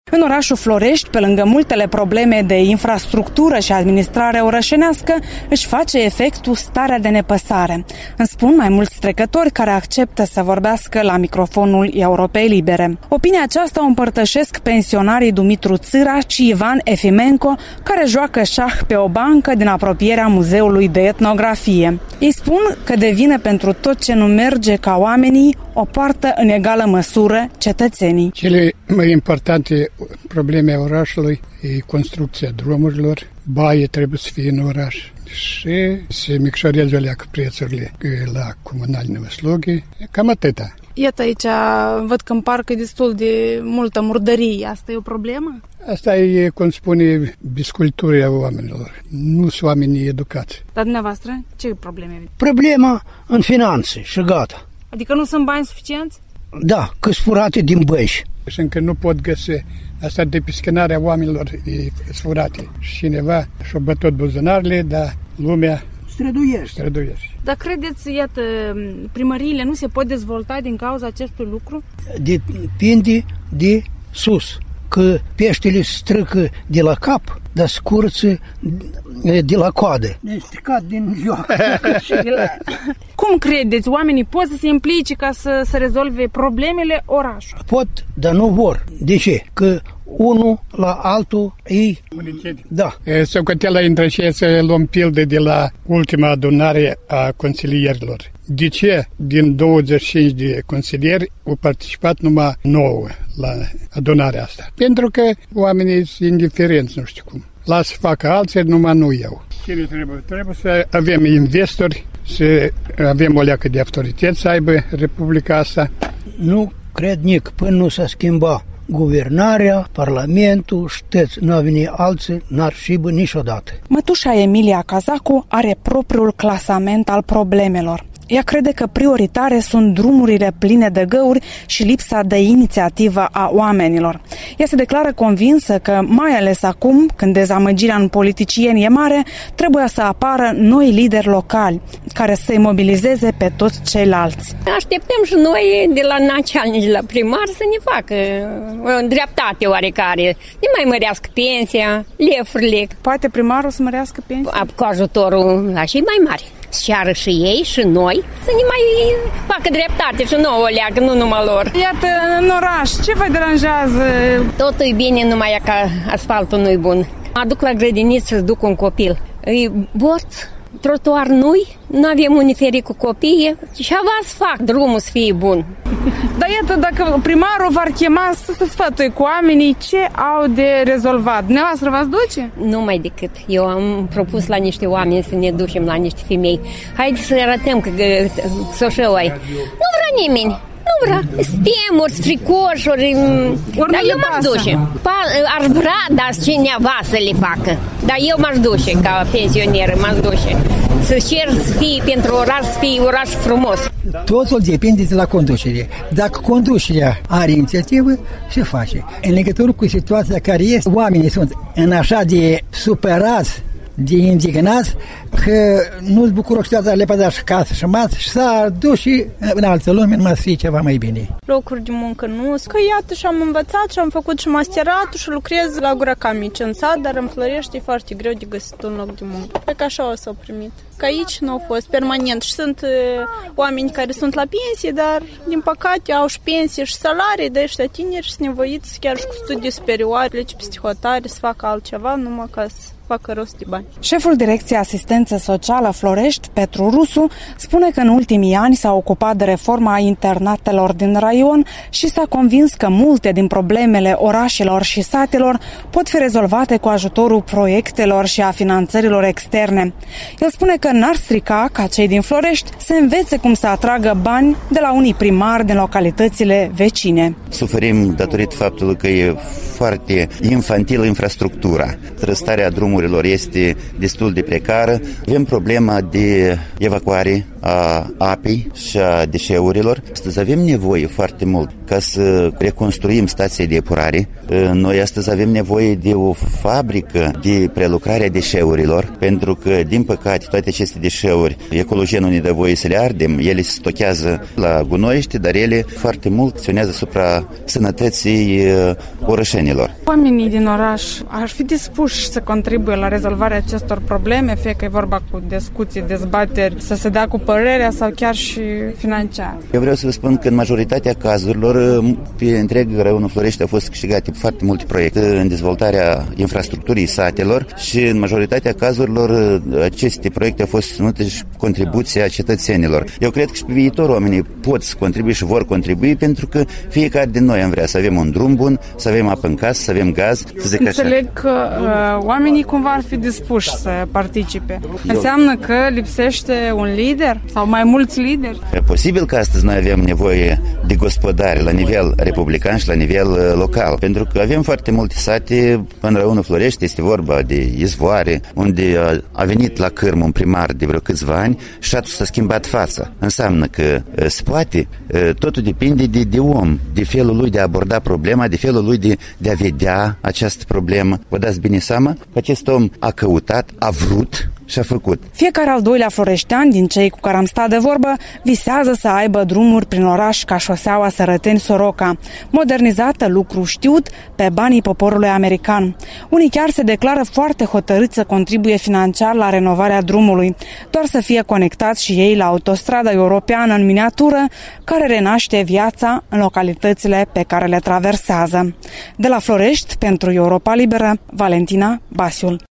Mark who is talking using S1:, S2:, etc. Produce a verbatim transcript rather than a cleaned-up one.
S1: În orașul Florești, pe lângă multele probleme de infrastructură și administrare orășenească, își face efectul starea de nepăsare. Îmi spun mai mulți trecători care acceptă să vorbească la microfonul Europei Libere. Opinia aceasta o împărtășesc pensionarii Dumitru Țâra și Ivan Efimenko, care joacă șah pe o bancă din apropierea Muzeului de Etnografie. Ei spun că devine pentru tot ce nu merge ca oamenii, o poartă în egală măsură cetățenii.
S2: Cele mai importante probleme a orașului e construcția drumurilor, baie trebuie să fie în oraș și se micșorează leacă prețurile la comunalne uslugi, cam atâta.
S1: Iată aici, văd că în parc e destul de multă murdărie. Asta e o problemă?
S2: Asta e, cum spune, bisculturea oamenilor. Nu sunt oamenii educați.
S1: Dar dumneavoastră, ce probleme aveți?
S3: Problema în finanțe și gata.
S1: Adică nu sunt bani suficienți?
S3: Da, că sunt furate din bănci.
S2: Și încă nu pot găsi. Asta de piscânarea oamenilor e furate. Și cineva și-a bătut buzunarele, dar lumea
S3: străduiește.
S2: străduiește.
S1: Dar credeți, iată, primăriile nu se pot dezvolta din cauza acestui lucru?
S3: Depinde de sus. Că peștele strâcă de la cap, dar scurță de la coadă. Ne-a stricat din joc.
S1: Cum credeți? Oamenii pot să se implice ca să, să rezolve problemele orașului?
S3: Pot, dar nu vor. De ce? Că unul la altul ei... Da.
S2: Socoteala intră și să luăm pildă de la ultima adunare a consilierilor. De ce din douăzeci și cinci de consilieri au participat numai nouă la adunarea asta? Pentru că oamenii sunt indiferenți, nu știu cum. Lasă să facă alții, numai nu eu. Ce trebuie? Trebuie să avem investori, să avem o leacă de autorități să aibă Republica asta.
S3: Nu cred nic, până nu s-a schimbat guvernarea, parlamentul, știți, nu a venit alții, n-ar șibă niciodată.
S1: Mătușa Emilia Cazacu are propriul clasament al problemelor. Ea crede că prioritare sunt drumurile pline de găuri și lipsa de inițiativă a oamenilor. Ea se declară convinsă că, mai ales acum, când dezamăgirea în politicieni e mare, trebuie să apară noi lideri locali, care să-i mobilizeze pe toți ceilalți.
S4: Așteptăm și noi de la naționalnici, de la primar, să ne facă o dreptate oarecare. Ne mai mărească pensia, lefurile.
S1: Poate primarul să mărească pensia?
S4: Cu ajutorul la cei mai mari. Și ară și ei și noi să ne mai facă dreptate și nouă leagă, nu numai lor.
S1: Iată, în oraș, ce vă deranjează?
S4: Totul e bine, numai că asfaltul nu e bun. Aduc la grădiniță să-ți duc un copil. E borț, trotuar nu-i, nu avem unde feri cu copiii și avea să fac drumul să fie bun.
S1: Dar iată, dacă primarul v-ar chema să se sfătui cu oamenii, ce au de rezolvat? Dumneavoastră v-ați duce?
S4: Nu mai decât. Eu am propus la niște oameni să ne ducem la niște femei. Haideți să arătăm că soșău ai. Nu vrea nimeni. Nu vrea. Stemuri, fricoșuri. Dar eu m-aș duce. Ar vrea, dar cineva să le facă. Dar eu m-aș duce ca pensioneră, m-aș duce. Să cer să fie pentru oraș, să fie oraș frumos.
S3: Totul depinde de la conducere. Dacă conducerea are inițiativă, se face. În legătură cu situația care este, oamenii sunt în așa de supărați, de indignați, că nu-ți bucură situația, le pădea și casă și masă și s-a dus și în altă lume, numai să fie ceva mai bine.
S5: Locuri de muncă nu, că iată și am învățat și am făcut și masteratul și lucrez la Gura Camici în sat, dar în Florești e foarte greu de găsit un loc de muncă. Cred că așa o s-au primit. Că aici nu au fost permanent și sunt uh, oameni care sunt la pensie, dar din păcate au și pensie și salarii de ăștia tineri și sunt nevoiți chiar și cu studii superioare, plece peste hotare, să facă altceva, numai ca să facă rost de bani.
S1: Șeful Direcției Asistență Socială Florești, Petru Rusu, spune că în ultimii ani s-a ocupat de reforma internatelor din raion și s-a convins că multe din problemele orașelor și satelor pot fi rezolvate cu ajutorul proiectelor și a finanțărilor externe. El spune că n-ar strica ca cei din Florești să învețe cum să atragă bani de la unii primari din localitățile vecine.
S6: Suferim datorită faptului că e foarte infantilă infrastructura. Trăstarea drumurilor este destul de precară. Avem problema de evacuare a apei și a deșeurilor. Astăzi avem nevoie foarte mult ca să reconstruim stația de epurare. Noi astăzi avem nevoie de o fabrică de prelucrare a deșeurilor, pentru că, din păcate, toate aceste deșeuri. Ecologenul ne dă voie să le ardem, ele se stochează la gunoiește, dar ele foarte mult acționează asupra sănătății orășenilor.
S1: Oamenii din oraș ar fi dispuși să contribuie la rezolvarea acestor probleme, fie că e vorba cu discuții, dezbateri, să se dea cu părerea sau chiar și financiar.
S6: Eu vreau să vă spun că în majoritatea cazurilor, pe întreg Raionul Florești au fost câștigate foarte multe proiecte în dezvoltarea infrastructurii satelor și în majoritatea cazurilor aceste proiecte au fost susținute și contribuția cetățenilor. Eu cred că și pe viitor oamenii pot să contribui și vor contribui pentru că fiecare din noi am vrea să avem un drum bun, să avem apă în casă, să avem gaz, să zic așa.
S1: Înțeleg că uh, oamenii cumva ar fi dispuși să participe. Eu... Înseamnă că lipsește un lider sau mai mulți lideri?
S6: E posibil că astăzi noi avem nevoie de gospodari la nivel republican și la nivel uh, local, pentru că avem foarte multe sate în Raionul Florești, este vorba de izvoare, unde a, a venit la cârmă un primar de vreo câțiva ani și atunci s-a schimbat fața. Înseamnă că uh, se poate, uh, totul depinde de, de om, de felul lui de a aborda problema, de felul lui de, de a vedea această problemă. Vă dați bine seama că acest om a căutat, a vrut și a făcut.
S1: Fiecare al doilea floreștean din cei cu care am stat de vorbă visează să aibă drumuri prin oraș ca șoseaua Sărăteni-Soroca, modernizată, lucru știut, pe banii poporului american. Unii chiar se declară foarte hotărâți să contribuie financiar la renovarea drumului, doar să fie conectați și ei la autostrada europeană în miniatură, care renaște viața în localitățile pe care le traversează. De la Florești, pentru Europa Liberă, Valentina Basiul.